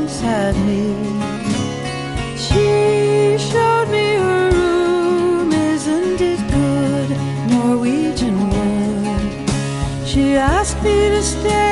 inside me. She showed me her room, isn't it good? Norwegian wood. She asked me to stay